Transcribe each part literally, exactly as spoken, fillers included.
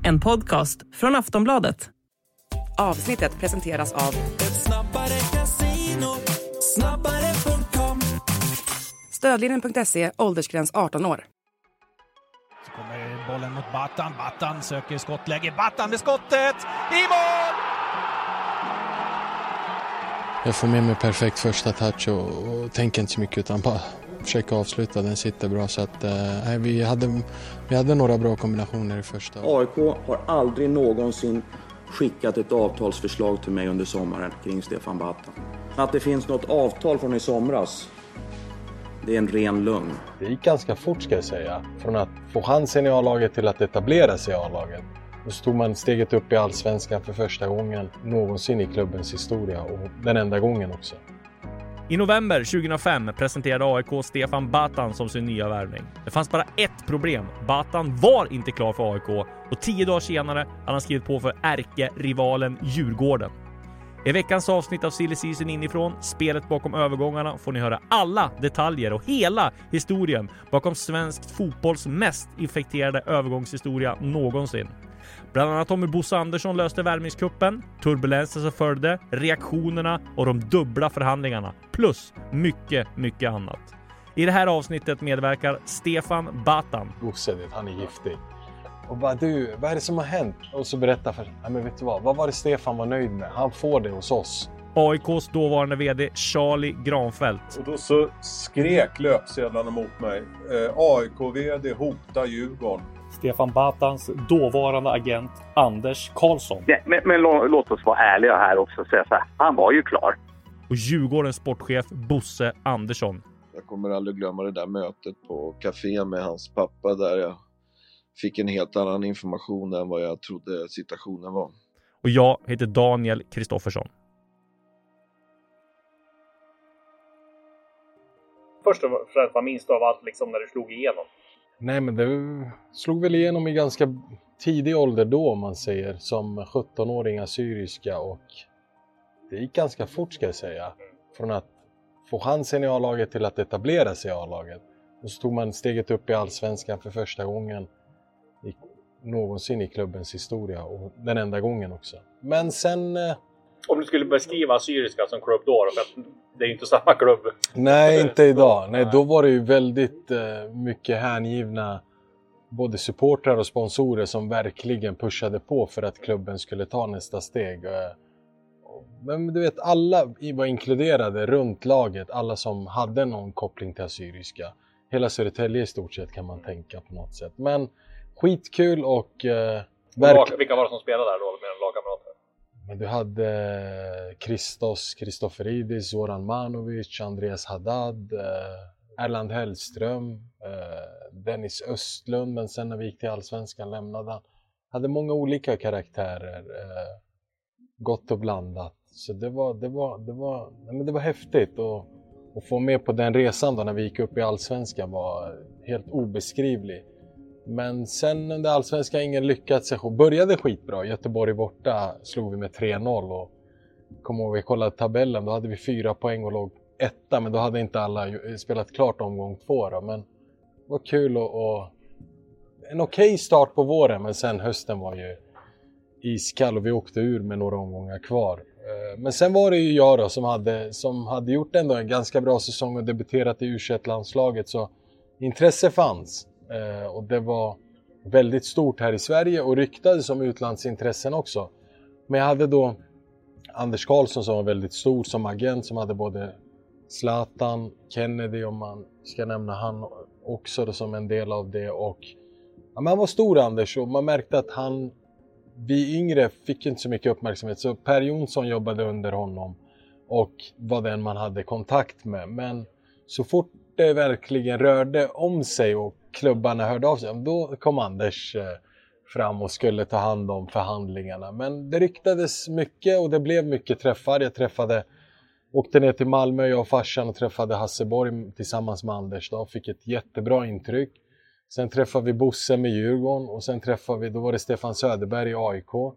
En podcast från Aftonbladet. Avsnittet presenteras av Snabbare Casino, snabbare punkt com. Stödlinjen punkt se, åldersgräns arton år. Så kommer bollen mot Batan. Batan söker skottläge. Batan med skottet! I mål! Jag får med mig perfekt första touch och, och tänker inte så mycket utan bara försöka avsluta. Den sitter bra så att eh, vi, hade, vi hade några bra kombinationer i första. A I K har aldrig någonsin skickat ett avtalsförslag till mig under sommaren kring Stefan Batan. Att det finns något avtal från i somras, det är en ren lögn. Det gick ganska fort ska jag säga. Från att få chansen i A-laget till att etablera sig i A-laget. Då stod man steget upp i Allsvenskan för första gången någonsin i klubbens historia och den enda gången också. I november tjugohundrafem presenterade A I K Stefan Batan som sin nya värvning. Det fanns bara ett problem. Batan var inte klar för A I K och tio dagar senare hade han skrivit på för ärkerivalen Djurgården. I veckans avsnitt av Silly Season inifrån, spelet bakom övergångarna, får ni höra alla detaljer och hela historien bakom svensk fotbolls mest infekterade övergångshistoria någonsin. Bland annat om hur Bosse Andersson löste värvningskuppen, turbulensen som följde, reaktionerna och de dubbla förhandlingarna. Plus mycket, mycket annat. I det här avsnittet medverkar Stefan Batan. Bosse, han är giftig. Och bara, du, vad är det som har hänt? Och så berättar för, ja men vet du vad, vad var det Stefan var nöjd med? Han får det hos oss. A I K:s dåvarande vd Charlie Granfeldt. Och då så skrek löpsedlarna mot mig. Eh, A I K-vd hotar Djurgården. Stefan Batans dåvarande agent Anders Karlsson. Ja, men men låt, låt oss vara ärliga här också och säga så här. Han var ju klar. Och Djurgårdens sportchef Bosse Andersson. Jag kommer aldrig glömma det där mötet på café med hans pappa där jag fick en helt annan information än vad jag trodde situationen var. Och jag heter Daniel Kristoffersson. Först och främst var minst av allt liksom när du slog igenom. Nej men det slog väl igenom i ganska tidig ålder då om man säger. Som sjuttonåring assyriska och det gick ganska fort ska jag säga. Från att få chansen i A-laget till att etablera sig i A-laget. Och så tog man steget upp i Allsvenskan för första gången i, någonsin i klubbens historia och den enda gången också. Men sen... Eh, Om du skulle beskriva assyriska som klubb då, för att det är ju inte samma klubb. Nej, inte idag. Nej, då var det ju väldigt eh, mycket hängivna både supportrar och sponsorer som verkligen pushade på för att klubben skulle ta nästa steg. Men du vet, alla var inkluderade runt laget, alla som hade någon koppling till assyriska. Hela Södertälje i stort sett kan man tänka på något sätt. Men skitkul och... Eh, verk... Vilka var det som spelade där då med en lagkamrater? Men du hade Christos Kristoferidis, Zoran Manovic, Andreas Haddad, eh, Erland Hellström, eh, Dennis Östlund. Men sen när vi gick till Allsvenskan lämnade han. Hade många olika karaktärer. Eh, gott och blandat. Så det var, det var, det var, men det var häftigt. Och, och få med på den resan då när vi gick upp i Allsvenskan var helt obeskrivlig. Men sen under Allsvenskan ingen lyckats sig och började skitbra. Göteborg borta slog vi med tre noll och kom ihåg vi kollade tabellen. Då hade vi fyra poäng och låg etta. Men då hade inte alla spelat klart omgång två då. Men det var kul och, och en okej start på våren. Men sen hösten var ju iskall och vi åkte ur med några omgångar kvar. Men sen var det ju jag då som hade, som hade gjort ändå en ganska bra säsong och debuterat i U tjugoett-landslaget. Så intresse fanns. Och det var väldigt stort här i Sverige och ryktades som utlandsintressen också. Men jag hade då Anders Karlsson som var väldigt stor som agent, som hade både Zlatan, Kennedy om man ska nämna han också då, som en del av det. Och ja, man var stor Anders och man märkte att han, vi yngre fick inte så mycket uppmärksamhet. Så Per Jonsson jobbade under honom och var den man hade kontakt med. Men så fort det verkligen rörde om sig och klubbarna hörde av sig, då kom Anders fram och skulle ta hand om förhandlingarna. Men det ryktades mycket och det blev mycket träffar. Jag träffade, åkte ner till Malmö, jag och farsan, och träffade Hasseborg tillsammans med Anders. Då fick ett jättebra intryck. Sen träffade vi Bosse med Djurgården och sen träffade vi, då var det Stefan Söderberg i A I K.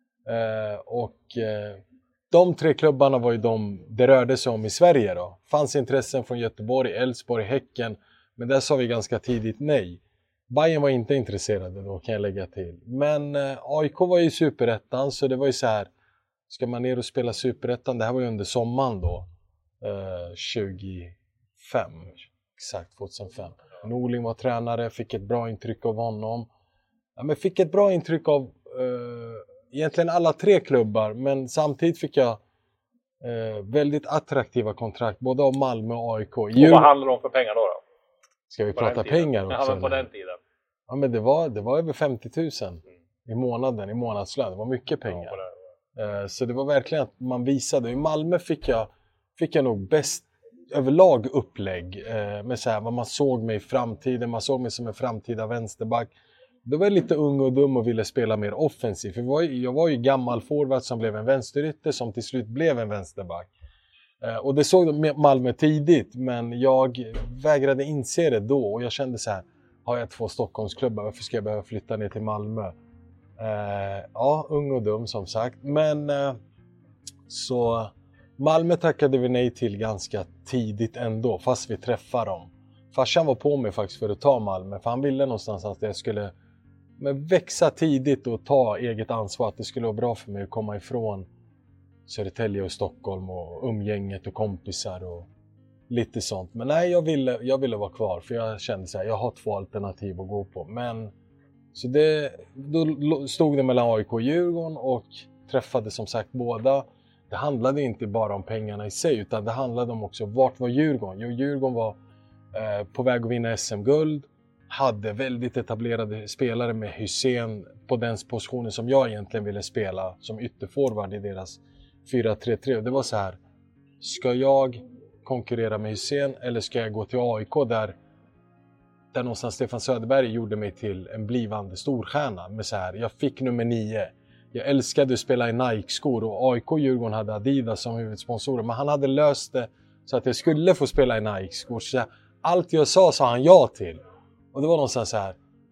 Eh, och eh, de tre klubbarna var ju de det rörde sig om i Sverige då. Fanns intressen från Göteborg, Elfsborg, Häcken. Men där sa vi ganska tidigt nej. Bayern var inte intresserade då, kan jag lägga till. Men eh, A I K var ju superettan, så det var ju så här. Ska man ner och spela superettan? Det här var ju under sommaren då. Eh, tjugofem. Exakt, tjugohundrafem. Norling var tränare, fick ett bra intryck av honom. Ja, men fick ett bra intryck av eh, egentligen alla tre klubbar. Men samtidigt fick jag eh, väldigt attraktiva kontrakt. Både av Malmö och A I K. Och vad handlar det om för pengar då? då? Ska vi på prata pengar också? Ja, men på den tiden. Ja, men det var, det var över femtio tusen mm. i månaden, i månadslön. Det var mycket pengar. Ja, det. Eh, så det var verkligen att man visade. I Malmö fick jag, fick jag nog bäst överlag upplägg. Eh, med så här, vad man såg mig i framtiden. Man såg mig som en framtida vänsterback. Då var jag lite ung och dum och ville spela mer offensivt. För var, jag var ju gammal forward som blev en vänsterytter som till slut blev en vänsterback. Eh, och det såg Malmö tidigt, men jag vägrade inse det då. Och jag kände så här, har jag två Stockholmsklubbar, varför ska jag behöva flytta ner till Malmö? Eh, ja, ung och dum som sagt. Men eh, så Malmö tackade vi nej till ganska tidigt ändå, fast vi träffade dem. Farsan var på mig faktiskt för att ta Malmö, för han ville någonstans att jag skulle men växa tidigt och ta eget ansvar. Att det skulle vara bra för mig att komma ifrån Södertälje och Stockholm och umgänget och kompisar och lite sånt. Men nej, jag ville, jag ville vara kvar, för jag kände så här, jag har två alternativ att gå på. Men så det, då stod det mellan A I K och Djurgården och träffade som sagt båda. Det handlade inte bara om pengarna i sig, utan det handlade om också vart var Djurgården. Jo, Djurgården var eh, på väg att vinna S M-guld. Hade väldigt etablerade spelare med Hussein på den positionen som jag egentligen ville spela som ytterforward i deras fyra tre tre. Och det var så här, ska jag konkurrera med Hussein eller ska jag gå till A I K där, där någonstans Stefan Söderberg gjorde mig till en blivande storstjärna med så här, jag fick nummer nio. Jag älskade att spela i Nike-skor och A I K och Djurgården hade Adidas som huvudsponsorer, men han hade löst det så att jag skulle få spela i Nike-skor. Så allt jag sa sa han ja till. Och det var någonstans så här,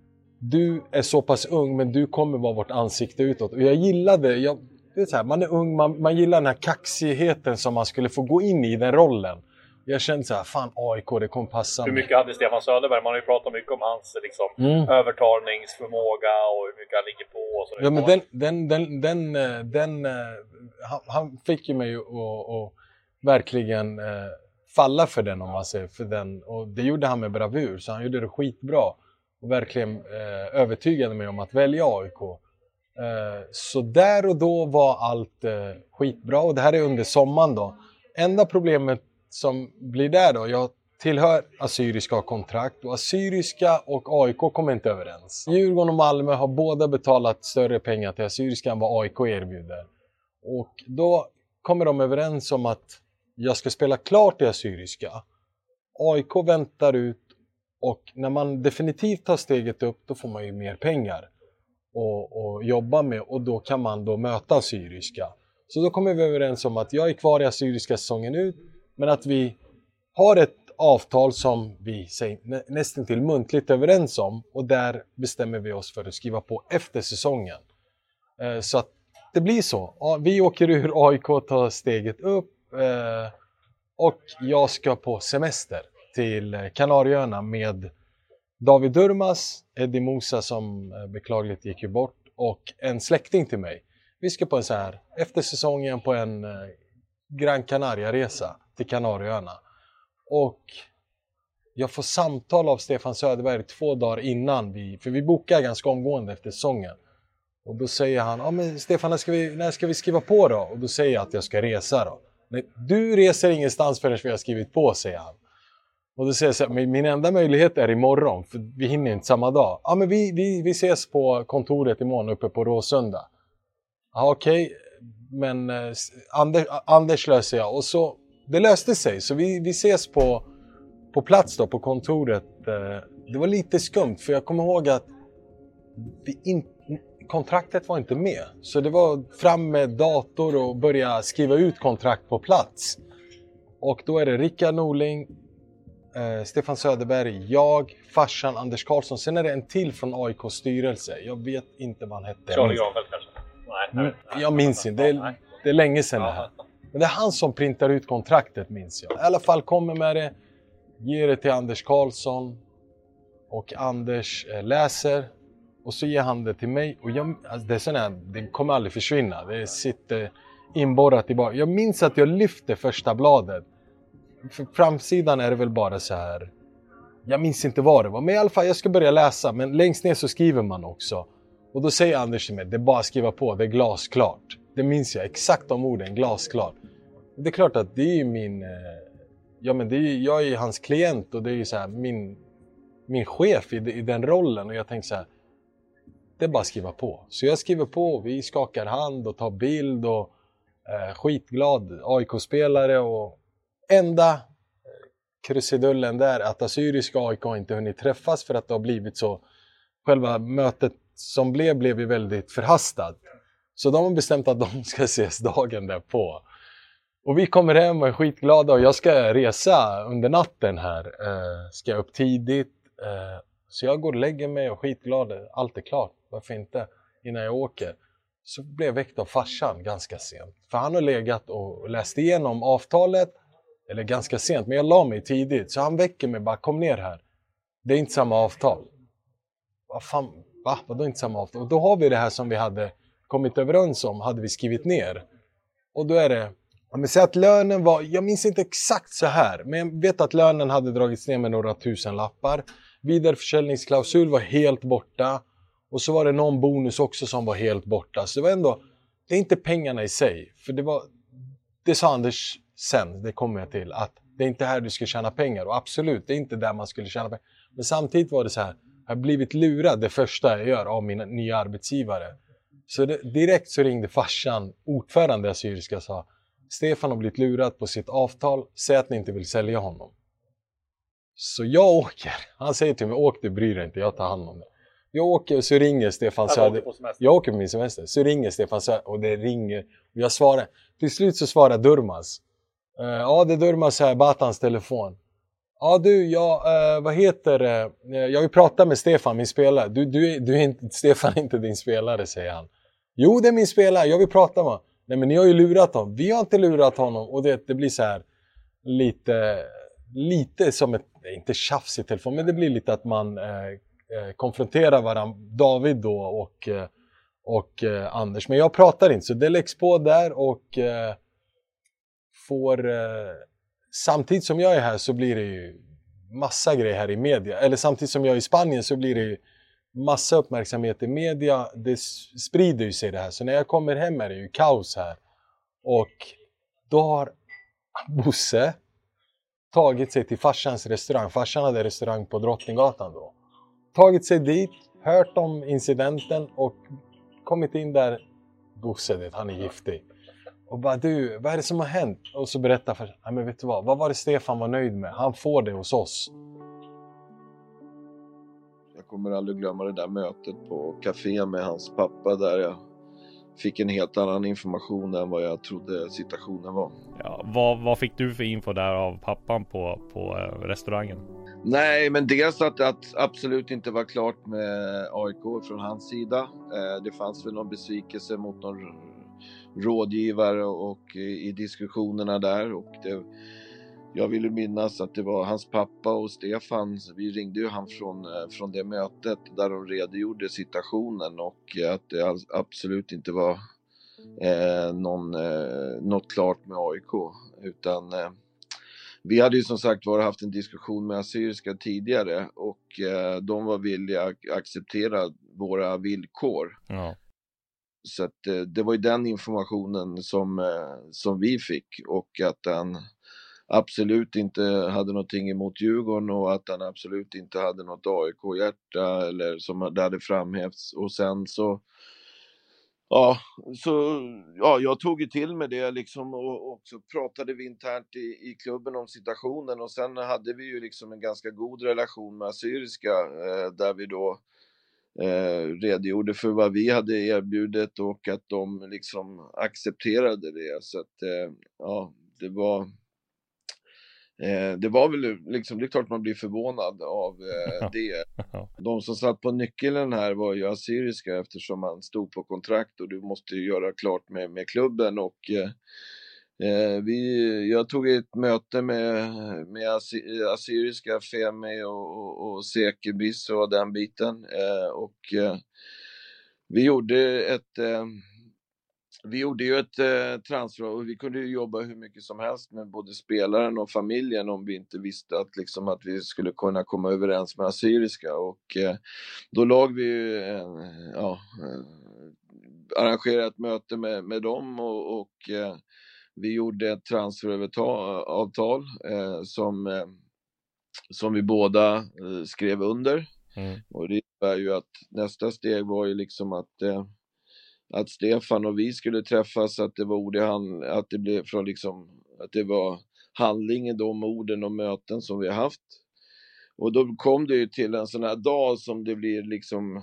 du är så pass ung men du kommer vara vårt ansikte utåt. Och jag gillade, jag, det är så här, man är ung, man, man gillar den här kaxigheten som man skulle få gå in i den rollen. Jag kände så här, fan A I K, det kommer passa mig. Hur mycket hade Stefan Söderberg? Man har ju pratat mycket om hans liksom, mm. övertalningsförmåga och hur mycket han ligger på. Och så ja, men den, den, den, den, den, den han, han fick ju mig att verkligen eh, falla för den, om man säger, för den. Och det gjorde han med bravur, så han gjorde det skitbra. Och verkligen eh, övertygade mig om att välja A I K. Eh, så där och då var allt eh, skitbra. Och det här är under sommaren då. Enda problemet som blir där då, jag tillhör Assyriska kontrakt och Assyriska och A I K kommer inte överens. Djurgården och Malmö har båda betalat större pengar till Assyriska än vad A I K erbjuder. Och då kommer de överens om att jag ska spela klart i Assyriska. A I K väntar ut och när man definitivt tar steget upp då får man ju mer pengar och, och jobba med, och då kan man då möta Assyriska. Så då kommer vi överens om att jag är kvar i Assyriska säsongen ut, men att vi har ett avtal som vi säger, nä, nästan till muntligt överens om, och där bestämmer vi oss för att skriva på efter säsongen. Eh, så att det blir så. Ja, vi åker ur A I K, tar steget upp eh, och jag ska på semester till Kanarieöarna med David Durmas, Eddie Musa som eh, beklagligt gick ju bort, och en släkting till mig. Vi ska på en så här, efter säsongen på en eh, Gran Canaria-resa till Kanarieöarna. Och jag får samtal av Stefan Söderberg två dagar innan vi, för vi bokar ganska omgående efter säsongen. Och då säger han, ja men Stefan, när ska vi, när ska vi skriva på då? Och då säger jag att jag ska resa då. Nej, du reser ingenstans förrän vi har skrivit på, säger han. Och då säger jag så här, min enda möjlighet är imorgon, för vi hinner inte samma dag. Ja men vi, vi, vi ses på kontoret imorgon uppe på Råsunda. Ja okej, okay. Men eh, Anders, Anders löser jag. Och så, det löste sig, så vi, vi ses på, på plats då, på kontoret. Eh, det var lite skumt, för jag kommer ihåg att vi in, kontraktet var inte med. Så det var fram med dator och börja skriva ut kontrakt på plats. Och då är det Rickard Norling, eh, Stefan Söderberg, jag, farsan Anders Karlsson. Sen är det en till från A I K:s styrelse. Jag vet inte vad han hette. Charlie Granfeldt kanske? Nej, nej, nej, jag minns inte, det är, det är länge sedan det här. Men det är han som printar ut kontraktet, minns jag. I alla fall kommer med det, ger det till Anders Karlsson. och Anders eh, läser och så ger han det till mig och jag, alltså det, är sån här, det kommer aldrig försvinna, det sitter inborrat i bara. Jag minns att jag lyfte första bladet. För framsidan är det väl bara så här. Jag minns inte vad det var, men i alla fall jag ska börja läsa. Men längst ner så skriver man också. Och då säger Anders till mig, det är bara att skriva på, det är glasklart. Det minns jag, exakt de orden, glasklart. Det är klart att det är min, ja men det är, jag är ju hans klient och det är ju så här min, min chef i, i den rollen. Och jag tänker så här, det är bara att skriva på. Så jag skriver på, vi skakar hand och tar bild och eh, skitglad A I K-spelare och enda krusidullen där att Assyriska A I K inte hunnit träffas för att det har blivit så. Själva mötet som blev blev ju väldigt förhastat. Så de har bestämt att de ska ses dagen därpå. Och vi kommer hem och är skitglada och jag ska resa under natten här. Eh, ska jag upp tidigt. Eh, så jag går och lägger mig och skitglad. Allt är klart, varför inte? Innan jag åker. Så blev jag väckt av farsan ganska sent. För han har legat och läst igenom avtalet. Eller ganska sent, men jag la mig tidigt. Så han väcker mig bara, kom ner här. Det är inte samma avtal. Vad fan, va? Vadå inte samma avtal? Och då har vi det här som vi hade kommit överens om, hade vi skrivit ner. Och då är det, ja, men säg att lönen var, jag minns inte exakt så här. Men jag vet att lönen hade dragits ner med några tusen lappar. Vidareförsäljningsklausul var helt borta. Och så var det någon bonus också som var helt borta. Så det var ändå, det är inte pengarna i sig. För det var, det sa Anders sen, det kommer jag till, att det är inte här du ska tjäna pengar. Och absolut, det är inte där man skulle tjäna pengar. Men samtidigt var det så här, jag har blivit lurad det första jag gör av mina nya arbetsgivare. Så det, direkt så ringde farsan, ordförande Assyriska, sa Stefan har blivit lurad på sitt avtal, säg att ni inte vill sälja honom. Så jag åker, han säger till mig, åk du, bryr dig inte, jag tar hand om det. Jag åker och så ringer Stefan Söder. Jag åker på min semester, så ringer Stefan Söder och det ringer. Och jag svarar, till slut så svarar Durmaz. Uh, ja, det är Durmaz här, Batans telefon. Ja du, jag, uh, vad heter det? Uh, jag vill prata med Stefan, min spelare. Du, du, du är inte, Stefan är inte din spelare, säger han. Jo, det är min spelare, jag vill prata med honom. Nej, men ni har ju lurat honom. Vi har inte lurat honom. Och det, det blir så här lite, lite som ett, inte tjafs i telefon, men det blir lite att man eh, konfronterar varandra, David då och, och eh, Anders. Men jag pratar inte, så det läggs på där och eh, får, eh, samtidigt som jag är här så blir det ju massa grejer här i media. Eller samtidigt som jag är i Spanien så blir det ju massa uppmärksamhet i media. Det sprider ju sig det här. Så när jag kommer hem är det ju kaos här. Och då har Bosse tagit sig till farsans restaurang. Farsan hade restaurang på Drottninggatan då. Tagit sig dit, hört om incidenten och kommit in där. Bosse, det, han är giftig. Och bara, du, vad är det som har hänt? Och så berättar farsan, nej men vet du vad? Vad var det Stefan var nöjd med? Han får det hos oss. Jag kommer aldrig glömma det där mötet på café med hans pappa där jag fick en helt annan information än vad jag trodde situationen var. Ja, vad, vad fick du för info där av pappan på, på äh, restaurangen? Nej, men dels att det absolut inte var klart med A I K från hans sida. Eh, det fanns väl någon besvikelse mot någon rådgivare och i diskussionerna där. Och det, jag ville minnas att det var hans pappa och Stefan. Vi ringde ju han från, från det mötet där de redogjorde situationen och att det absolut inte var eh, någon, eh, något klart med A I K. Utan eh, vi hade ju som sagt var haft en diskussion med Assyriska tidigare och eh, de var villiga att acceptera våra villkor. Ja. Så att, eh, det var ju den informationen som, eh, som vi fick och att han absolut inte hade någonting emot Djurgården och att han absolut inte hade något A I K-hjärta eller som det hade framhävts. Och sen så, ja, så, ja, jag tog ju till med det liksom och, och så pratade vi internt i, i klubben om situationen och sen hade vi ju liksom en ganska god relation med Assyriska eh, där vi då eh, redogjorde för vad vi hade erbjudit och att de liksom accepterade det. Så att, eh, ja, det var... Eh, det var väl liksom, det är klart man blir förvånad av eh, det. De som satt på nyckeln här var ju Assyriska eftersom man stod på kontrakt och du måste ju göra klart med, med klubben och eh, Eh, vi, jag tog ett möte med, med Assyriska, Femi och, och, och Sekebis och den biten. Eh, och eh, vi gjorde ett... Eh, Vi gjorde ju ett eh, transfer och vi kunde ju jobba hur mycket som helst med både spelaren och familjen om vi inte visste att, liksom, att vi skulle kunna komma överens med Assyriska. Och eh, då lag vi ju, eh, ja, eh, arrangerade ett möte med, med dem och, och eh, vi gjorde ett transferavtal eh, som, eh, som vi båda eh, skrev under. Mm. Och det innebär ju att nästa steg var ju liksom att eh, att Stefan och vi skulle träffas, att det var ord i hand, att det blev från liksom, att det var handling i de orden och möten som vi har haft. Och då kom det ju till en sån här dag som det blir liksom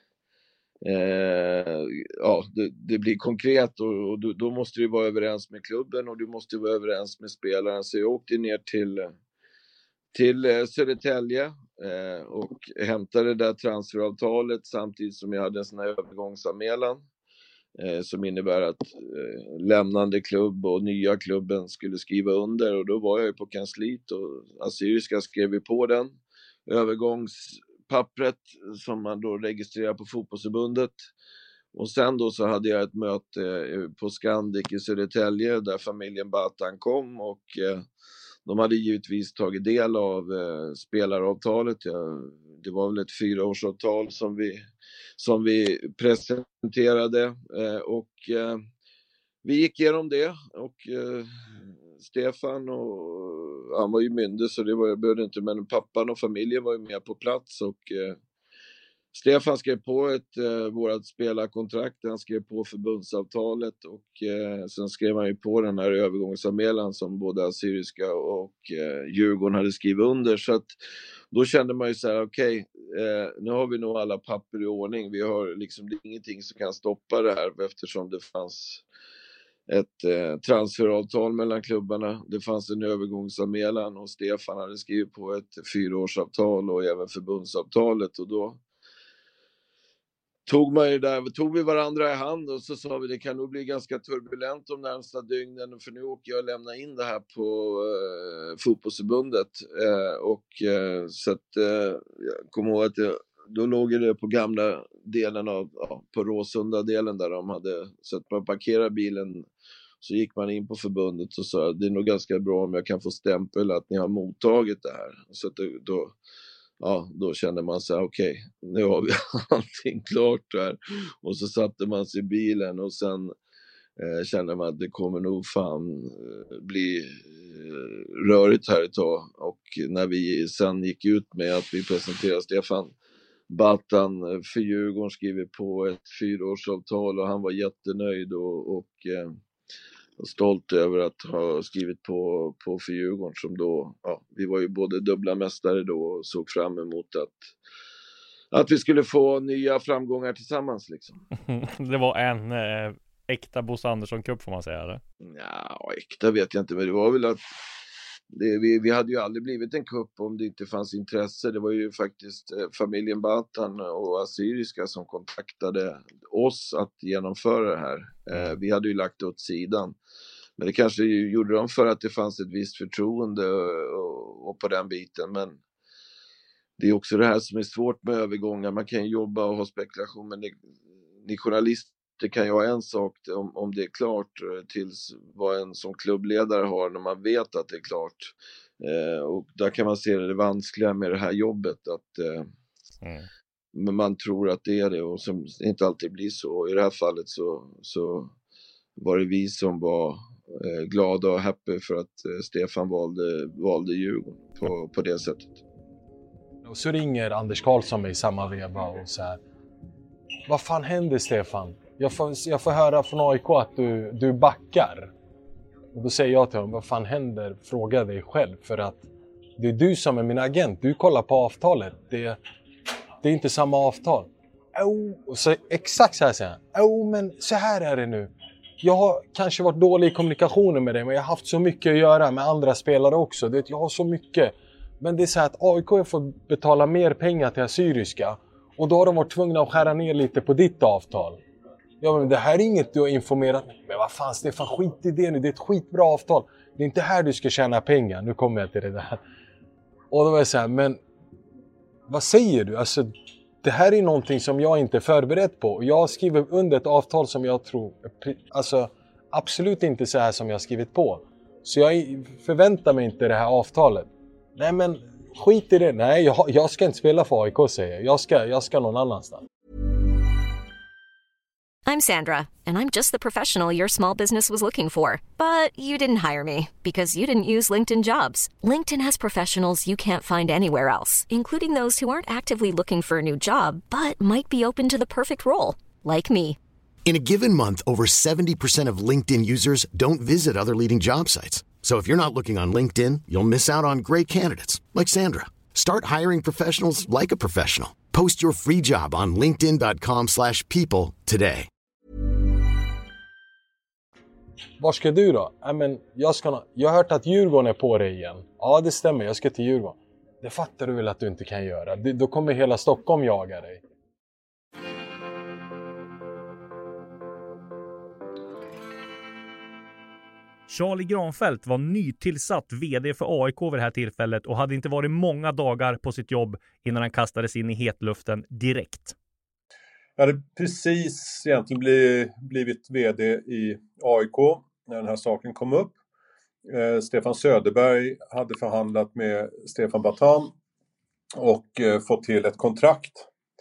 eh, ja, det, det blir konkret och, och då, då måste du vara överens med klubben och du måste vara överens med spelaren. Så jag åkte ner till till eh, Södertälje eh, och hämtade det där transferavtalet samtidigt som jag hade en sån här övergångsanmälan. Eh, som innebär att eh, lämnande klubb och nya klubben skulle skriva under och då var jag ju på kansliet och Assyriska skrev vi på den övergångspappret som man då registrerar på fotbollsförbundet och sen då så hade jag ett möte på Scandic i Södertälje där familjen Batan kom och eh, de hade givetvis tagit del av eh, spelaravtalet. Ja, det var väl ett fyraårsavtal som vi, som vi presenterade eh, och eh, vi gick igenom det och eh, Stefan och han var ju myndig så det var, jag behövde inte, men pappan och familjen var ju med på plats och eh, Stefan skrev på ett eh, vårat spelarkontrakt, han skrev på förbundsavtalet och eh, sen skrev han ju på den här övergångsanmälan som både Assyriska och eh, Djurgården hade skrivit under. Så att då kände man ju så här, okej, okay, eh, nu har vi nog alla papper i ordning. Vi har liksom, det är ingenting som kan stoppa det här eftersom det fanns ett eh, transferavtal mellan klubbarna. Det fanns en övergångsanmälan och Stefan hade skrivit på ett fyraårsavtal och även förbundsavtalet och då tog man ju där, tog vi varandra i hand och så sa vi det kan nog bli ganska turbulent de närmsta dygnen för nu åker jag och lämna in det här på eh, fotbollsförbundet eh, och eh, så att eh, jag kommer ihåg att det, då låg det på gamla delen av, ja, på Råsunda delen där de hade, så att man parkerade bilen så gick man in på förbundet och sa det är nog ganska bra om jag kan få stämpel att ni har mottagit det här så att det, då ja, då kände man sig okej, okay, nu har vi allting klart där. Och så satte man sig i bilen och sen eh, kände man att det kommer nog fan eh, bli eh, rörigt här ett tag. Och när vi sen gick ut med att vi presenterade Stefan Batan för Djurgården skriver på ett fyraårsavtal och han var jättenöjd och, och eh, stolt över att ha skrivit på, på för Djurgården som då, ja, vi var ju både dubbla mästare då och såg fram emot att, att vi skulle få nya framgångar tillsammans liksom. Det var en eh, äkta Bosse Andersson-cup får man säga, eller? Ja, äkta vet jag inte, men det var väl att det, vi, vi hade ju aldrig blivit en cup om det inte fanns intresse. Det var ju faktiskt eh, familjen Batan och Assyriska som kontaktade oss att genomföra det här. Eh, vi hade ju lagt det åt sidan. Men det kanske gjorde de för att det fanns ett visst förtroende och, och, och på den biten. Men det är också det här som är svårt med övergångar. Man kan jobba och ha spekulation, men det, ni journalister kan ju ha en sak om, om det är klart tills vad en som klubbledare har när man vet att det är klart. Eh, och där kan man se det vanskliga med det här jobbet att eh, mm. men man tror att det är det och som inte alltid blir så. I det här fallet så, så var det vi som var eh, glada och happy för att eh, Stefan valde, valde Djurgården på, på det sättet. Och så ringer Anders Karlsson mig i samma veva och så här: vad fan händer Stefan? Jag får, jag får höra från A I K att du, du backar. Och då säger jag till honom, vad fan händer? Fråga dig själv, för att det är du som är min agent. Du kollar på avtalet. Det, det är inte samma avtal. Oh, och så, exakt så här säger han. Oh, men så här är det nu. Jag har kanske varit dålig i kommunikationen med dig, men jag har haft så mycket att göra med andra spelare också. Det, jag har så mycket. Men det är så här att A I K får betala mer pengar till Assyriska. Och då har de varit tvungna att skära ner lite på ditt avtal. Ja, men det här är inget du har informerat mig. Men vad fan Stefan, skit i det nu. Det är ett skitbra avtal. Det är inte här du ska tjäna pengar. Nu kommer jag till det där. Och då var jag så här, men vad säger du? Alltså, det här är någonting som jag inte är förberedd på. Jag har skrivit under ett avtal som jag tror, alltså absolut inte så här som jag har skrivit på. Så jag förväntar mig inte det här avtalet. Nej, men skit i det. Nej, jag, jag ska inte spela för A I K, säger jag. Jag ska, jag ska någon annanstans. I'm Sandra, and I'm just the professional your small business was looking for. But you didn't hire me because you didn't use LinkedIn Jobs. LinkedIn has professionals you can't find anywhere else, including those who aren't actively looking for a new job, but might be open to the perfect role, like me. In a given month, over seventy percent of LinkedIn users don't visit other leading job sites. So if you're not looking on LinkedIn, you'll miss out on great candidates, like Sandra. Start hiring professionals like a professional. Post your free job on linkedin dot com slash people today. Var ska du då? I men, jag, ska, jag har hört att Djurgården är på dig igen. Ja, det stämmer. Jag ska till Djurgården. Det fattar du väl att du inte kan göra. Det, då kommer hela Stockholm jaga dig. Charlie Granfeldt var nytillsatt vd för A I K vid det här tillfället och hade inte varit många dagar på sitt jobb innan han kastades in i hetluften direkt. Jag hade precis egentligen blivit, blivit vd i A I K när den här saken kom upp. Eh, Stefan Söderberg hade förhandlat med Stefan Batan och eh, fått till ett kontrakt.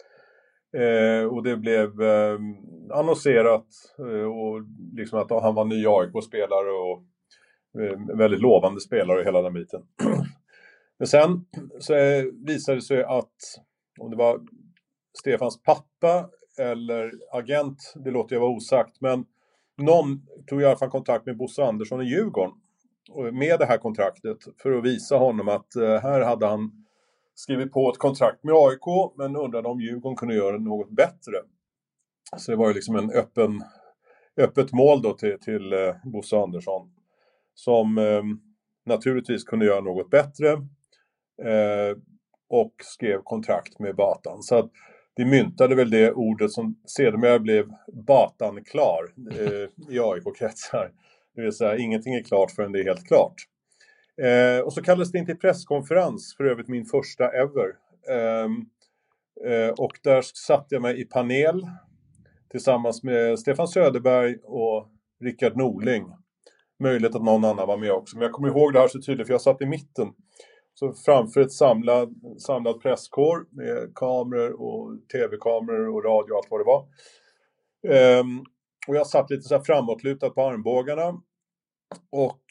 Eh, och det blev eh, annonserat eh, och liksom att han var ny A I K-spelare och eh, väldigt lovande spelare i hela den biten. Men sen så eh, visade det sig att om det var Stefans pappa eller agent, det låter jag vara osagt, men någon tog i alla fall kontakt med Bosse Andersson i Djurgården med det här kontraktet för att visa honom att eh, här hade han skrivit på ett kontrakt med A I K men undrade om Djurgården kunde göra något bättre. Så det var ju liksom en öppen, öppet mål då till, till eh, Bosse Andersson som eh, naturligtvis kunde göra något bättre eh, och skrev kontrakt med Batan. Så att vi myntade väl det ordet som sedermera blev Batan klar eh, i A I K-kretsar. Det vill säga ingenting är klart förrän det är helt klart. Eh, och så kallades det in till presskonferens, för övrigt min första ever. Eh, eh, och där satt jag mig i panel tillsammans med Stefan Söderberg och Rickard Norling. Möjligt att någon annan var med också, men jag kommer ihåg det här så tydligt för jag satt i mitten. Så framför ett samlad, samlad presskår med kameror och tv-kameror och radio och allt vad det var. Um, och jag satt lite så här framåtlutad på armbågarna. Och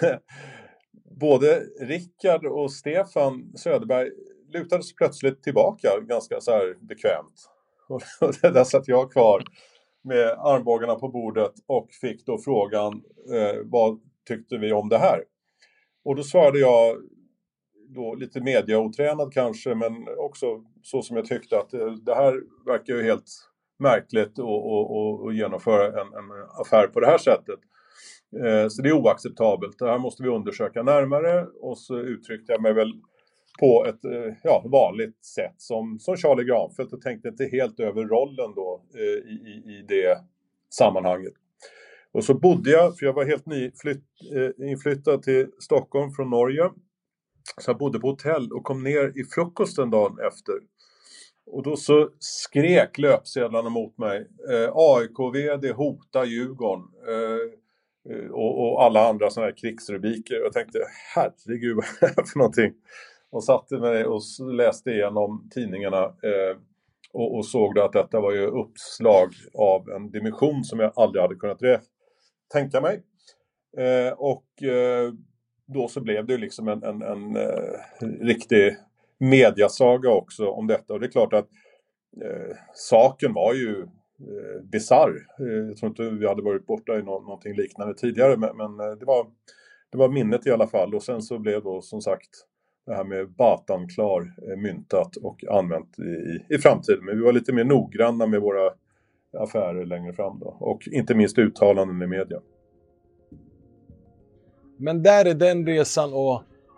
både Rickard och Stefan Söderberg lutade sig plötsligt tillbaka ganska så här bekvämt. Och där satt jag kvar med armbågarna på bordet och fick då frågan eh, vad tyckte vi om det här? Och då svarade jag då lite mediaotränad kanske, men också så som jag tyckte att det här verkar ju helt märkligt att genomföra en, en affär på det här sättet. Eh, så det är oacceptabelt. Det här måste vi undersöka närmare, och så uttryckte jag mig väl på ett eh, ja, vanligt sätt som, som Charlie Granfeldt och tänkte inte helt över rollen då eh, i, i det sammanhanget. Och så bodde jag, för jag var helt nyflytt, eh, inflyttad till Stockholm från Norge. Så jag bodde på hotell och kom ner i frukosten dagen efter. Och då så skrek löpsedlarna mot mig. Eh, A I K-vd hotar Djurgården. Eh, och, och alla andra sådana här krigsrubriker. Jag tänkte, herregud vad är det för någonting? Och satte mig och läste igenom tidningarna. Eh, och, och såg då att detta var ju uppslag av en dimension som jag aldrig hade kunnat re- tänka mig. Eh, och... Eh, Då så blev det liksom en, en, en uh, riktig mediasaga också om detta. Och det är klart att uh, saken var ju uh, bizarr. Uh, jag tror inte vi hade varit borta i no- någonting liknande tidigare. Men, men uh, det, var, det var minnet i alla fall. Och sen så blev då som sagt det här med Batan klar uh, myntat och använt i, i framtiden. Men vi var lite mer noggranna med våra affärer längre fram då. Och inte minst uttalanden i media. Men där är den resan, och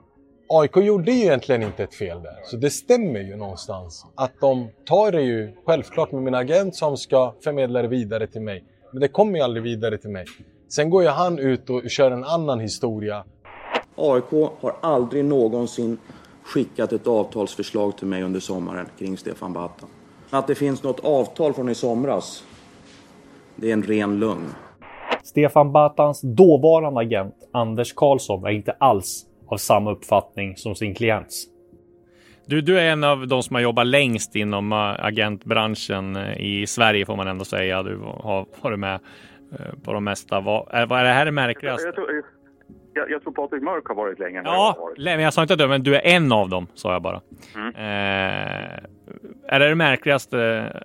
A I K gjorde ju egentligen inte ett fel där. Så det stämmer ju någonstans. Att de tar det ju självklart med min agent som ska förmedla det vidare till mig. Men det kommer ju aldrig vidare till mig. Sen går ju han ut och kör en annan historia. A I K har aldrig någonsin skickat ett avtalsförslag till mig under sommaren kring Stefan Batan. Att det finns något avtal från i somras, det är en ren lögn. Stefan Batans dåvarande agent Anders Karlsson är inte alls av samma uppfattning som sin klient. Du, du är en av de som har jobbat längst inom agentbranschen i Sverige, får man ändå säga. Du har varit med på de mesta. Vad är, vad är det här det märkligaste? Jag, jag, tror, jag, jag tror Patrik Mörk har varit längre. Ja, jag, men jag sa inte det, men du är en av dem, sa jag bara. Mm. Eh, är det det märkligaste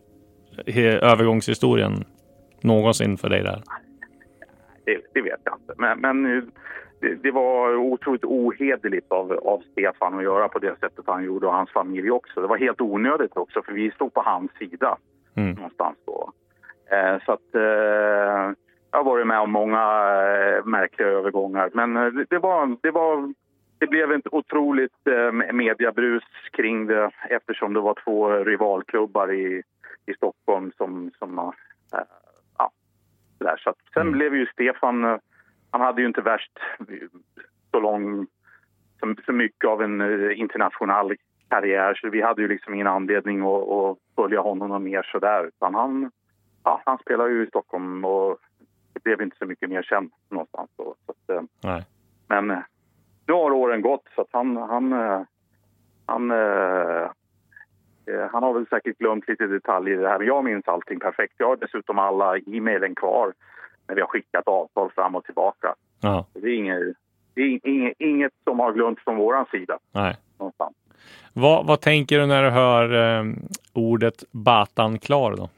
övergångshistorien någonsin för dig där? Det, det vet jag inte. Men, men det, det var otroligt ohederligt av, av Stefan att göra på det sättet han gjorde, och hans familj också. Det var helt onödigt också, för vi stod på hans sida mm. någonstans då. Eh, så att eh, jag har varit med om många eh, märkliga övergångar. Men eh, det, var, det, var, det blev ett otroligt eh, mediabrus kring det, eftersom det var två rivalklubbar i, i Stockholm som... som eh, Så att sen mm. blev ju Stefan, han hade ju inte värst så lång, så, så mycket av en internationell karriär, så vi hade ju liksom ingen anledning att, att följa honom mer sådär, utan han, ja, han spelar ju i Stockholm och det blev inte så mycket mer känd någonstans då. Så att, Nej. Men nu har åren gått, så att han, han, han, han Han har väl säkert glömt lite detaljer i det här, men jag minns allting perfekt. Jag har dessutom alla e-mailen kvar när vi har skickat avtal fram och tillbaka. Ja. Det är inget, det är inget, inget som har glömt från våran sida. Nej. Vad, vad tänker du när du hör eh, ordet Batan klar då?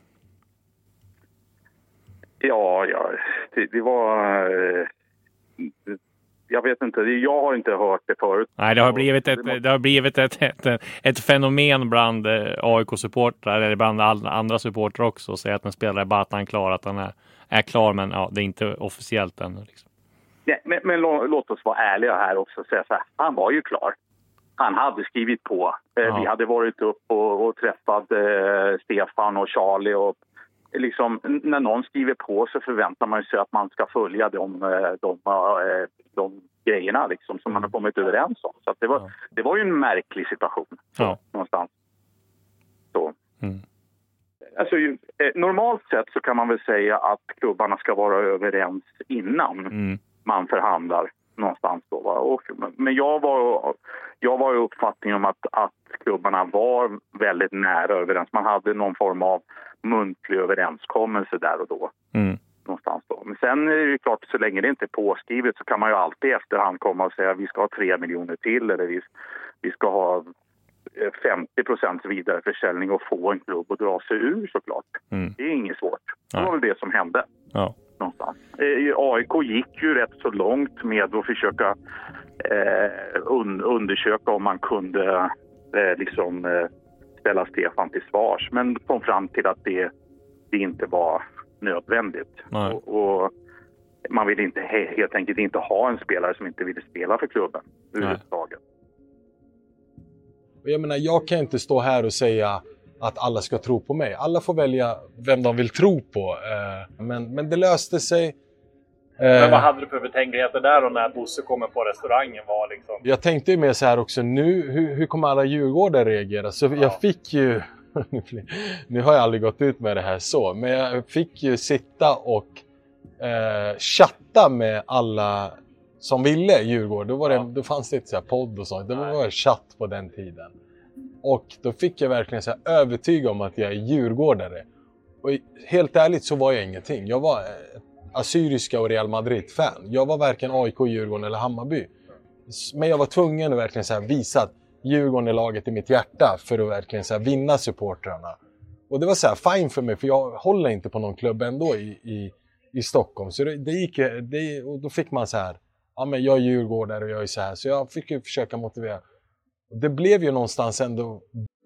Ja, ja det, det var... Eh, Jag vet inte, jag har inte hört det förut. Nej, det har blivit ett, det har blivit ett, ett, ett fenomen bland A I K-supportrar, eller bland andra supportrar också, att säga att en spelare är Batan klar, att han är, är klar, men ja, det är inte officiellt ännu. Liksom. Nej, men, men lå, låt oss vara ärliga här också och säga så här, han var ju klar. Han hade skrivit på. Ja. Vi hade varit upp och, och träffat eh, Stefan och Charlie, och liksom, när någon skriver på så förväntar man sig att man ska följa de, de, de, de grejerna liksom, som man har kommit överens om. Så att det, var, ja. det var ju en märklig situation ja. någonstans. Så. Mm. Alltså, normalt sett så kan man väl säga att klubbarna ska vara överens innan mm. man förhandlar någonstans då. Va? Och, men jag var, jag var i uppfattning om att, att klubbarna var väldigt nära överens. Man hade någon form av muntlig överenskommelse där och då. Mm. Någonstans då. Men sen är det klart, så länge det inte är påskrivet så kan man ju alltid i efterhand komma och säga att vi ska ha tre miljoner till, eller vi, vi ska ha femtio procent vidareförsäljning och få en klubb att dra sig ur, såklart. Mm. Det är inget svårt. Det var väl det som hände. Ja. Någonstans. A I K gick ju rätt så långt med att försöka eh, un- undersöka om man kunde eh, liksom eh, ställa Stefan till svars, men kom fram till att det, det inte var nödvändigt. Och, och man vill inte he- helt enkelt inte ha en spelare som inte ville spela för klubben överhuvudtaget. Jag menar, jag kan inte stå här och säga att alla ska tro på mig. Alla får välja vem de vill tro på. Men, men det löste sig. Men vad hade du för betänkligheter där då när Bosse kommer på restaurangen? Var liksom... Jag tänkte ju mer så här också. Nu, hur, hur kommer alla Djurgårdare reagera? Så ja. jag fick ju... Nu har jag aldrig gått ut med det här så. Men jag fick ju sitta och eh, chatta med alla som ville Djurgård. Då, var det, ja. då fanns det inte så här podd och sånt. Det var Nej. chatt på den tiden. Och då fick jag verkligen så här övertyga om att jag är djurgårdare. Och helt ärligt så var jag ingenting. Jag var assyriska och Real Madrid-fan. Jag var varken A I K, Djurgården eller Hammarby. Men jag var tvungen att verkligen så här visa att Djurgården är laget i mitt hjärta för att verkligen så här vinna supportrarna. Och det var så här fine för mig, för jag håller inte på någon klubb ändå i, i, i Stockholm. Så det, det gick, det, och då fick man så här, ja men jag är djurgårdare och jag är så här. Så jag fick ju försöka motivera. Det blev ju någonstans ändå.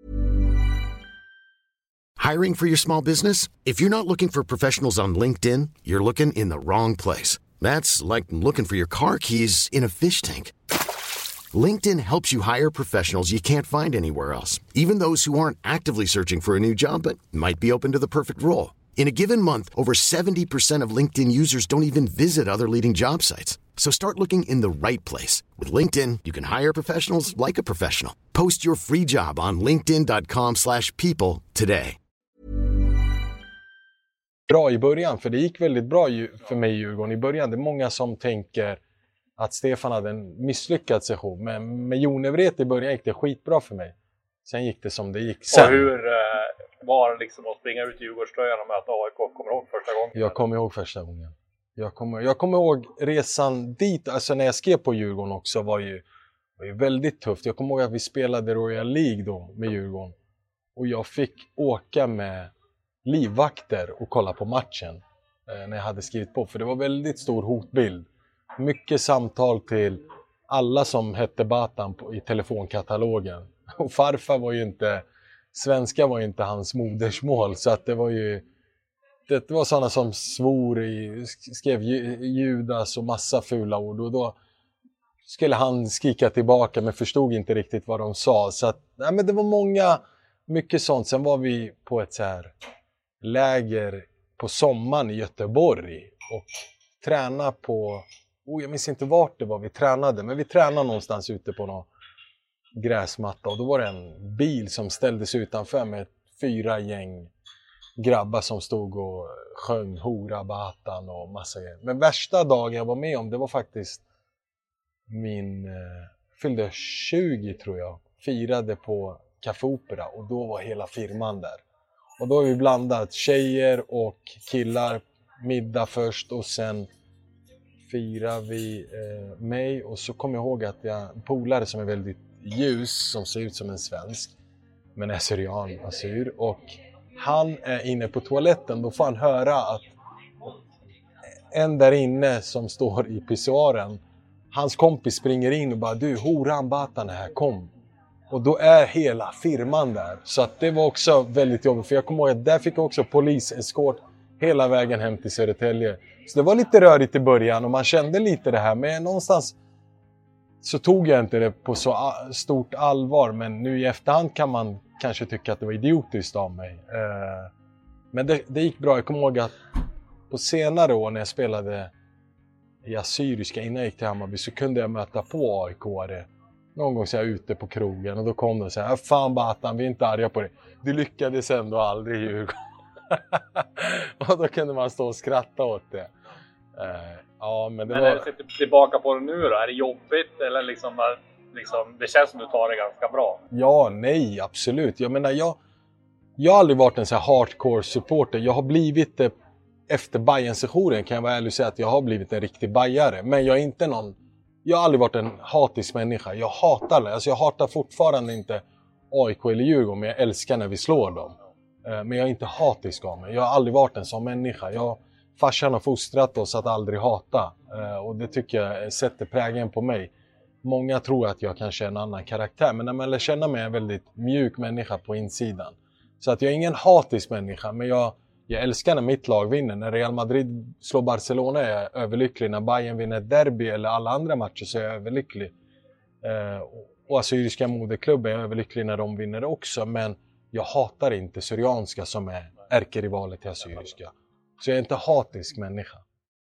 Hiring for your small business? If you're not looking for professionals on LinkedIn, you're looking in the wrong place. That's like looking for your car keys in a fish tank. LinkedIn helps you hire professionals you can't find anywhere else, even those who aren't actively searching for a new job but might be open to the perfect role. In a given month, over seventy percent of LinkedIn users don't even visit other leading job sites. So start looking in the right place. With LinkedIn, you can hire professionals like a professional. Post your free job on linkedin dot com slash people today. Bra i början, för det gick väldigt bra för mig i Djurgården i början. Det är många som tänker att Stefan hade en misslyckad session. Men med Jon Evret i början gick det skitbra för mig. Sen gick det som det gick. Sen, och hur eh, var det liksom att springa ut i Djurgårdströjan och möta A I K? Kommer du ihåg första gången? Jag kommer ihåg första gången. Jag kommer, jag kommer ihåg resan dit. Alltså när jag skrev på Djurgården också var ju, var ju väldigt tufft. Jag kommer ihåg att vi spelade Royal League då med Djurgården. Och jag fick åka med livvakter och kolla på matchen eh, när jag hade skrivit på. För det var väldigt stor hotbild. Mycket samtal till alla som hette Batan på, i telefonkatalogen. Och farfar var ju inte, svenska var ju inte hans modersmål. Så att det var ju, det var sådana som svor i, skrev Judas och massa fula ord. Och då skulle han skrika tillbaka men förstod inte riktigt vad de sa. Så att, nej, men det var många, mycket sånt. Sen var vi på ett så här läger på sommaren i Göteborg och träna på, oh, jag minns inte vart det var vi tränade, men vi tränade någonstans ute på någon gräsmatta och då var det en bil som ställdes utanför med fyra gäng grabbar som stod och sjöng Hora Batan och massa grejer. Men värsta dagen jag var med om, det var faktiskt min eh, fyllde tjugo tror jag, firade på Café Opera och då var hela firman där. Och då har vi blandat tjejer och killar, middag först och sen firar vi eh, mig. Och så kommer jag ihåg att jag en polare som är väldigt ljus, som ser ut som en svensk, men är syrian, assyr. Och han är inne på toaletten, då får han höra att en där inne som står i pissoaren, hans kompis springer in och bara, du, Horan Batan är här, kom. Och då är hela firman där. Så att det var också väldigt jobbigt. För jag kommer ihåg att där fick jag också poliseskort hela vägen hem till Södertälje. Så det var lite rörigt i början och man kände lite det här. Men någonstans så tog jag inte det på så stort allvar. Men nu i efterhand kan man kanske tycka att det var idiotiskt av mig. Men det, det gick bra. Jag kommer ihåg att på senare år när jag spelade i Assyriska innan jag gick till Hammarby så kunde jag möta på A I K-are. Någon gång så jag ute på krogen och då kom de och sa, fan Batan, vi är inte arga på det. Du lyckades ändå aldrig i Djurgården. Och då kunde man stå och skratta åt det. Uh, ja, men det men var... när du sitter tillbaka på det nu då, är det jobbigt eller liksom, liksom, det känns som du tar det ganska bra? Ja, nej, absolut. Jag menar, jag, jag har aldrig varit en så här hardcore supporter. Jag har blivit det efter Bayern-sessionen, kan jag vara ärlig och säga att jag har blivit en riktig bajare. Men jag är inte någon... Jag har aldrig varit en hatisk människa. Jag hatar det. Alltså jag hatar fortfarande inte A I K eller Djurgården, men jag älskar när vi slår dem. Men jag är inte hatisk av mig. Jag har aldrig varit en sån människa. Jag, farsan har fostrat oss att aldrig hata. Och det tycker jag sätter prägen på mig. Många tror att jag kanske är en annan karaktär. Men när man lär känna mig är jag en väldigt mjuk människa på insidan. Så att jag är ingen hatisk människa. Men jag, jag älskar när mitt lag vinner. När Real Madrid slår Barcelona är jag överlycklig. När Bayern vinner ett derby eller alla andra matcher så är jag överlycklig. Eh, och Assyriska moderklubben är jag överlycklig när de vinner också. Men jag hatar inte Syrianska som är ärkerivalet till Assyriska. Så jag är inte hatisk människa.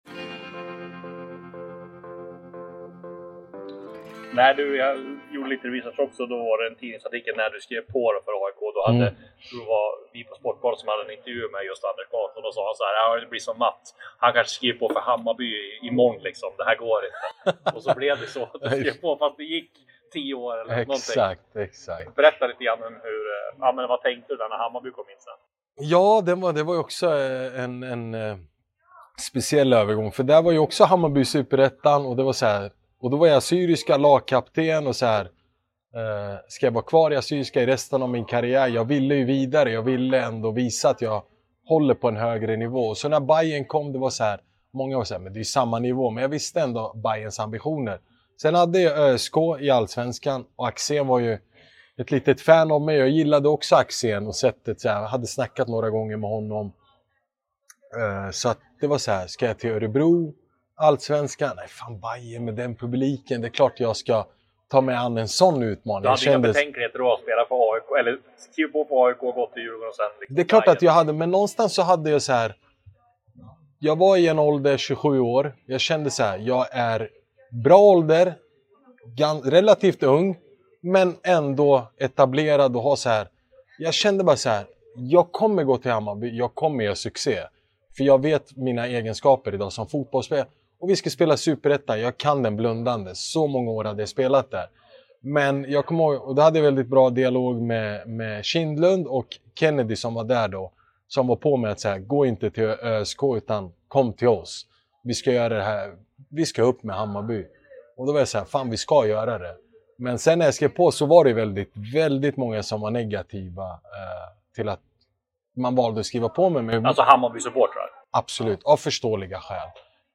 När du, jag gjorde lite research också, då var det en tidningsartikel när du skrev på det för A I K. Då hade, mm. då var vi på Sportbladet som hade en intervju med just Anders Karlsson och då sa han så här, ja det blir som Matt. Han kanske skrev på för Hammarby imorgon liksom, det här går inte. Och så blev det så, du skrev på fast det gick tio år eller exakt, någonting. Exakt, exakt. Berätta lite grann om hur, ja men vad tänkte du när Hammarby kom in sen? Ja, det var, det var ju också en, en, en speciell övergång. För där var ju också Hammarby superettan och det var så här. Och då var jag assyriska lagkapten och så här, eh, ska jag vara kvar i assyriska i resten av min karriär? Jag ville ju vidare, jag ville ändå visa att jag håller på en högre nivå. Så när Bayern kom, det var så här, många var så här, men det är samma nivå. Men jag visste ändå Bayerns ambitioner. Sen hade jag ÖSK i Allsvenskan och Axén var ju ett litet fan av mig. Jag gillade också Axén och sättet så här, jag hade snackat några gånger med honom. Eh, så att det var så här, ska jag till Örebro? Allsvenskan, nej fan Bayern med den publiken, det är klart jag ska ta mig an en sån utmaning. Du hade kändes... inga betänkligheter då att spela för A I K, eller skriva på på A I K och gå till Djurgården och sen... Liksom, det är klart att jag hade, men någonstans så hade jag så här. Jag var i en ålder tjugosju år. Jag kände så här, jag är bra ålder, relativt ung, men ändå etablerad och ha så här. Jag kände bara så här, jag kommer gå till Hammarby, jag kommer göra succé. För jag vet mina egenskaper idag som fotbollsspelare. Och vi ska spela Superettan, jag kan den blundande. Så många år hade jag spelat där. Men jag kommer ihåg, och då hade jag väldigt bra dialog med, med Kindlund och Kennedy som var där då. Som var på med att säga, gå inte till ÖSK utan kom till oss. Vi ska göra det här, vi ska upp med Hammarby. Och då var jag så här, fan vi ska göra det. Men sen när jag skrev på så var det väldigt, väldigt många som var negativa eh, till att man valde att skriva på med mig. Alltså Hammarby-supportrar? Absolut, av förståeliga skäl.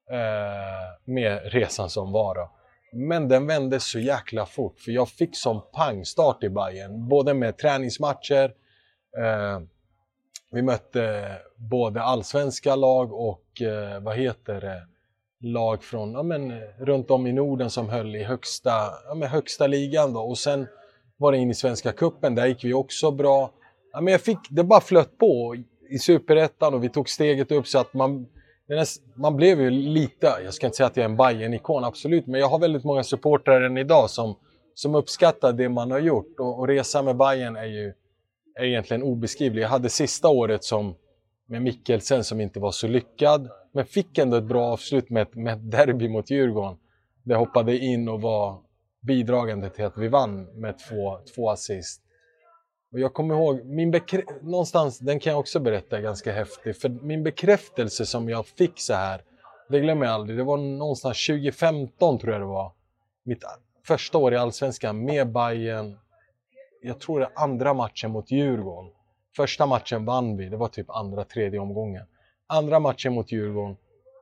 Eh, med resan som var då. Men den vände så jäkla fort. För jag fick som pangstart i Bayern. Både med träningsmatcher. Eh, vi mötte både allsvenska lag och eh, vad heter det? Lag från ja, men, runt om i Norden som höll i högsta, ja, men, högsta ligan då. Och sen var det in i Svenska cupen, där gick vi också bra. Ja, men jag fick, det bara flöt på i Superettan och vi tog steget upp så att man, man blev ju lite, jag ska inte säga att jag är en Bayern-ikon absolut, men jag har väldigt många supportrar än idag som, som uppskattar det man har gjort. Och, och resa med Bayern är ju är egentligen obeskrivlig. Jag hade sista året som med Mikkelsen som inte var så lyckad. Men fick ändå ett bra avslut med ett, med ett derby mot Djurgården. Det hoppade in och var bidragande till att vi vann med två, två assist. Och jag kommer ihåg, min bekrä- någonstans, den kan jag också berätta ganska häftig. För min bekräftelse som jag fick så här, det glömmer jag aldrig. Det var någonstans tjugo femton tror jag det var. Mitt första år i Allsvenskan med Bayern. Jag tror det andra matchen mot Djurgården. Första matchen vann vi, det var typ andra, tredje omgången. Andra matchen mot Djurgården,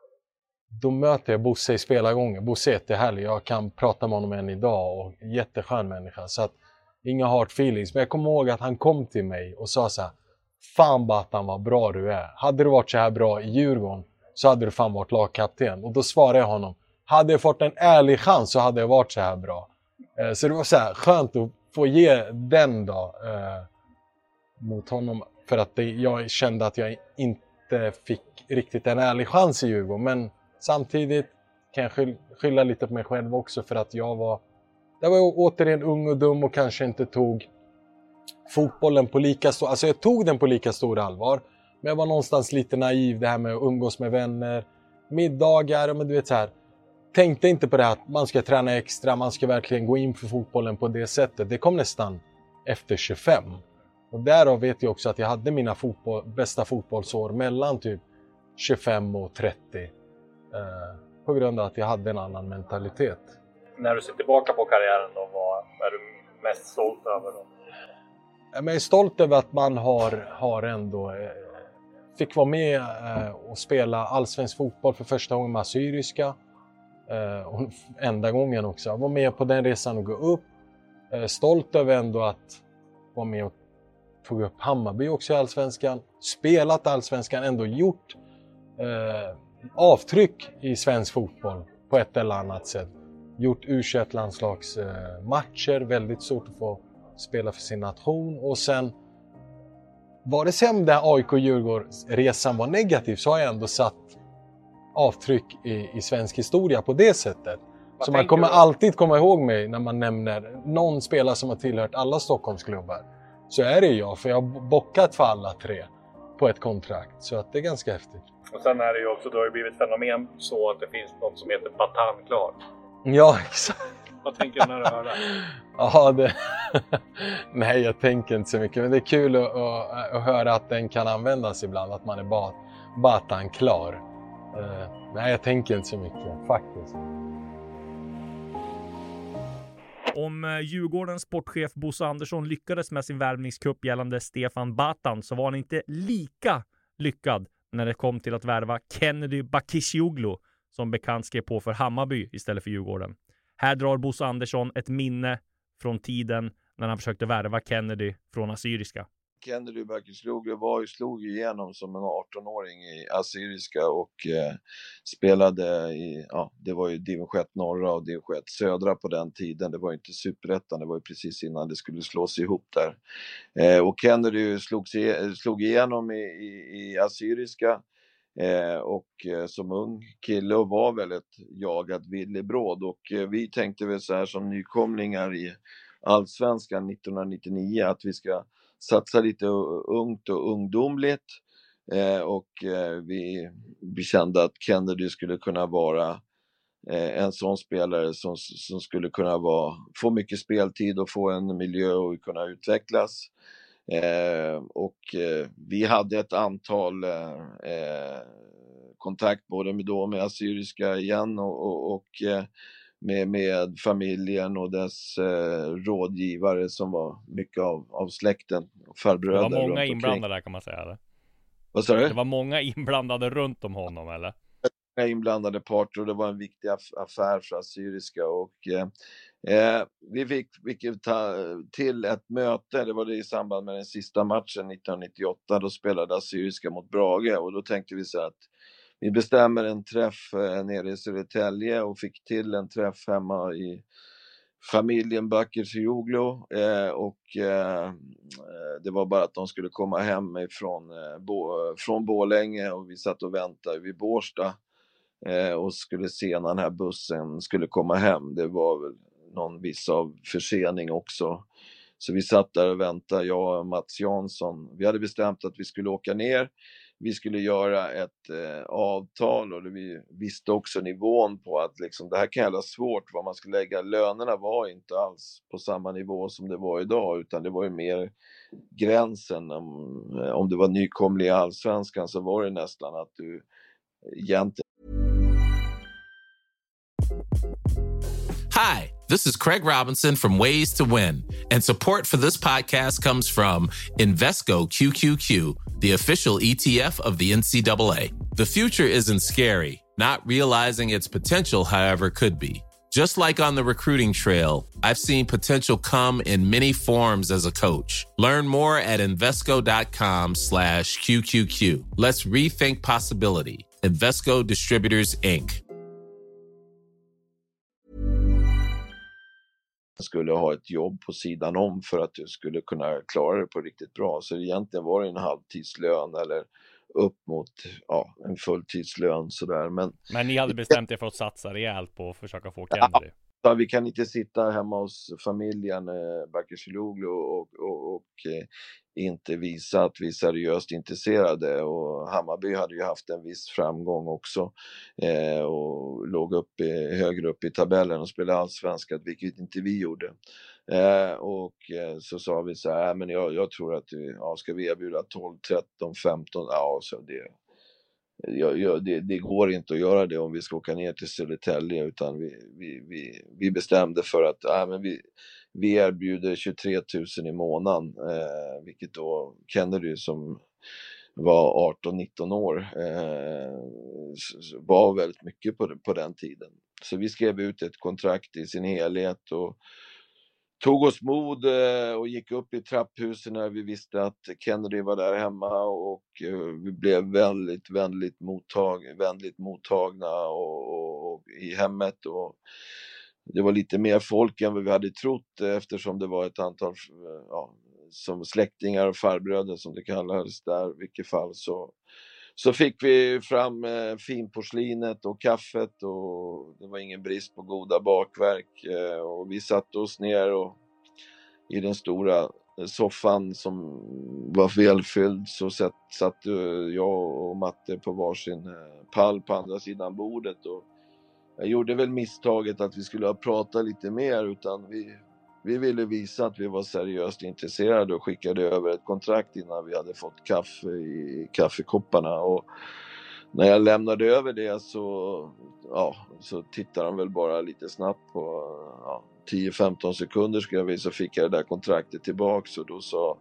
då möter jag Bosse i spelargången. Bosse är jättehärlig, jag kan prata med honom än idag och jätteskön människa. Så att, inga hard feelings. Men jag kommer ihåg att han kom till mig och sa så här: fan Batan vad bra du är. Hade du varit så här bra i Djurgården så hade du fan varit lagkapten. Och då svarade jag honom: hade jag fått en ärlig chans så hade jag varit så här bra. Eh, så det var så här skönt att få ge den då eh, mot honom. För att det, jag kände att jag inte fick riktigt en ärlig chans i Djurgården. Men samtidigt kan jag skyll, skylla lite på mig själv också för att jag var Jag var återigen ung och dum och kanske inte tog fotbollen på lika stor... Alltså jag tog den på lika stor allvar. Men jag var någonstans lite naiv, det här med att umgås med vänner. Middagar, men du vet så här. Tänkte inte på det här att man ska träna extra, man ska verkligen gå in för fotbollen på det sättet. Det kom nästan efter tjugofem. Och därav vet jag också att jag hade mina fotboll, bästa fotbollsår mellan typ tjugofem och trettio. Eh, på grund av att jag hade en annan mentalitet. När du ser tillbaka på karriären då, vad är du mest stolt över då? Jag är stolt över att man har, har ändå eh, fick vara med eh, och spela allsvensk fotboll för första gången med Assyriska. Eh, och enda gången också. Jag var med på den resan och gå upp. Eh, stolt över ändå att vara med och tog upp Hammarby också i allsvenskan. Spelat allsvenskan, ändå gjort eh, avtryck i svensk fotboll på ett eller annat sätt. Gjort U tjugoett-landslagsmatcher, väldigt stort att få spela för sin nation. Och sen, var det sen där A I K-Djurgårdsresan var negativ så har jag ändå satt avtryck i, i svensk historia på det sättet. Vad så man kommer du? alltid komma ihåg mig när man nämner någon spelare som har tillhört alla Stockholmsklubbar. Så är det jag, för jag har bockat för alla tre på ett kontrakt. Så att det är ganska häftigt. Och sen är det ju också, då har det blivit fenomen så att det finns något som heter Batan klar. Ja, exakt. Vad tänker du när du hör det? Ja, det... Nej, jag tänker inte så mycket. Men det är kul att, att, att höra att den kan användas ibland. Att man är bat, batan klar. Uh, nej, jag tänker inte så mycket, faktiskt. Om Djurgårdens sportchef Bosse Andersson lyckades med sin värvningskupp gällande Stefan Batan så var han inte lika lyckad när det kom till att värva Kennedy Bakircioglu som bekant skrev på för Hammarby istället för Djurgården. Här drar Bosse Andersson ett minne från tiden när han försökte värva Kennedy från Assyriska. Kennedy Bakircioglu var ju, slog ju igenom som en arton-åring i Assyriska och eh, spelade i, ja, det var ju division ett norra och division ett södra på den tiden. Det var ju inte superettan, det var ju precis innan det skulle slås ihop där. Eh, och Kennedy slog, slog igenom i, i, i Assyriska eh, och eh, som ung kille och var väldigt jagad villebråd. Och eh, vi tänkte väl så här som nykomlingar i Allsvenskan nittonhundranittionio att vi ska satsa lite ungt och ungdomligt eh, och eh, vi, vi kände att Kennedy skulle kunna vara eh, en sån spelare som, som skulle kunna vara, få mycket speltid och få en miljö och kunna utvecklas. Eh, och eh, vi hade ett antal eh, kontakt både med, då, med Assyriska igen och, och, och eh, Med, med familjen och dess eh, rådgivare som var mycket av, av släkten och farbröder. Det var många inblandade där kan man säga, eller? Vad sa du? Det var många inblandade runt om honom, eller? Många inblandade parter och det var en viktig aff- affär för Assyriska och eh, vi fick, fick ta till ett möte, det var det i samband med den sista matchen nittonhundranittioåtta, då spelade Assyriska mot Brage och då tänkte vi så att vi bestämmer en träff eh, nere i Södertälje och fick till en träff hemma i familjen Bakircioglu eh, och eh, det var bara att de skulle komma hem ifrån, eh, bo, från Borlänge och vi satt och väntade vid Bårsta eh, och skulle se när den här bussen skulle komma hem. Det var väl någon viss av försening också. Så vi satt där och väntade, jag och Mats Jansson. Vi hade bestämt att vi skulle åka ner. Vi skulle göra ett eh, avtal och vi visste också nivån på att liksom, det här kan jävla svårt vad man skulle lägga. Lönerna var inte alls på samma nivå som det var idag utan det var ju mer gränsen. Om, om du var nykomlig i Allsvenskan så var det nästan att du egentligen... Hi, this is Craig Robinson from Ways to Win, and support for this podcast comes from Invesco Q Q Q, the official E T F of the N C double A. The future isn't scary. Not realizing its potential, however, could be. Just like on the recruiting trail, I've seen potential come in many forms as a coach. Learn more at Invesco.com slash QQQ. Let's rethink possibility. Invesco Distributors, Incorporated skulle ha ett jobb på sidan om för att du skulle kunna klara det på riktigt bra. Så egentligen var det en halvtidslön eller upp mot ja, en fulltidslön sådär. Men, Men ni hade bestämt er för att satsa rejält på att försöka få Kennedy. Ja, vi kan inte sitta hemma hos familjen eh, Bakircioglu och, och, och eh, inte visa att vi är seriöst intresserade. Och Hammarby hade ju haft en viss framgång också eh, och låg upp i, högre upp i tabellen och spelade allsvenska, vilket inte vi gjorde. Eh, och eh, så sa vi så här, men jag, jag tror att ja, ska vi erbjuda tolv, tretton, femton, ja så det Ja, ja, det, det går inte att göra det om vi ska åka ner till Södertälje utan vi, vi, vi, vi bestämde för att äh, men vi, vi erbjuder tjugotre tusen i månaden eh, vilket då Kennedy som var arton nitton år eh, var väldigt mycket på, på den tiden. Så vi skrev ut ett kontrakt i sin helhet och tog oss mod och gick upp i trapphusen när vi visste att Kennedy var där hemma och vi blev väldigt, väldigt, mottag, väldigt mottagna och, och, och i hemmet och det var lite mer folk än vad vi hade trott eftersom det var ett antal ja, som släktingar och farbröder som det kallades där, i vilket fall så Så fick vi fram eh, finporslinet och kaffet och det var ingen brist på goda bakverk eh, och vi satt oss ner och i den stora soffan som var välfylld så satt, satt uh, jag och Matte på varsin uh, pall på andra sidan bordet och jag gjorde väl misstaget att vi skulle ha pratat lite mer utan vi, vi ville visa att vi var seriöst intresserade och skickade över ett kontrakt innan vi hade fått kaffe i kaffekopparna och när jag lämnade över det så, ja, så tittade de väl bara lite snabbt på ja, tio femton sekunder skrev vi så fick jag det där kontraktet tillbaks och då sa,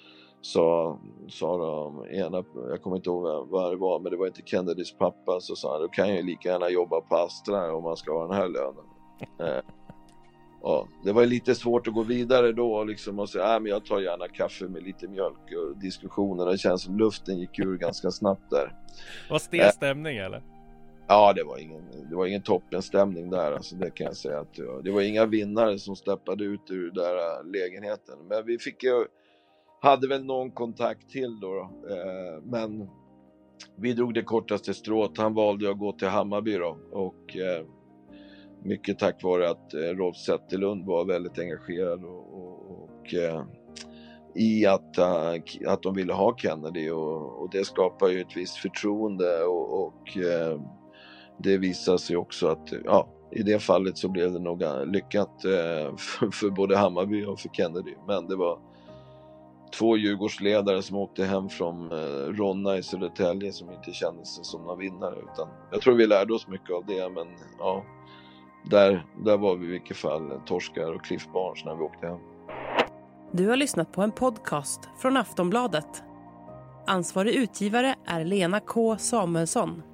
sa, sa de ena, jag kommer inte ihåg vad det var men det var inte Kennedys pappa så sa han, då kan jag ju lika gärna jobba på Astra om man ska ha den här lönen. ja, det var lite svårt att gå vidare då liksom och säga, äh, men jag tar gärna kaffe med lite mjölk och diskussioner. Det känns som luften gick ur ganska snabbt där. Var stel stämning äh, eller? Ja, det var ingen, det var ingen toppenstämning där, alltså det kan jag säga att det var inga vinnare som steppade ut ur den där lägenheten. Men vi fick ju, hade väl någon kontakt till då, då. Eh, men vi drog det kortaste strået. Han valde att gå till Hammarby då, och eh, mycket tack vare att eh, Rolf Zetterlund var väldigt engagerad och, och, och eh, i att, uh, att de ville ha Kennedy och, och det skapar ju ett visst förtroende och, och uh, det visar sig också att ja, i det fallet så blev det nog lyckat uh, för, för både Hammarby och för Kennedy, men det var två Djurgårdsledare som åkte hem från uh, Ronna i Södertälje som inte kände sig som någon vinnare, utan jag tror vi lärde oss mycket av det, men ja, där, där var vi i vilket fall torskar och Cliff Barnes när vi åkte hem. Du har lyssnat på en podcast från Aftonbladet. Ansvarig utgivare är Lena K. Samuelsson.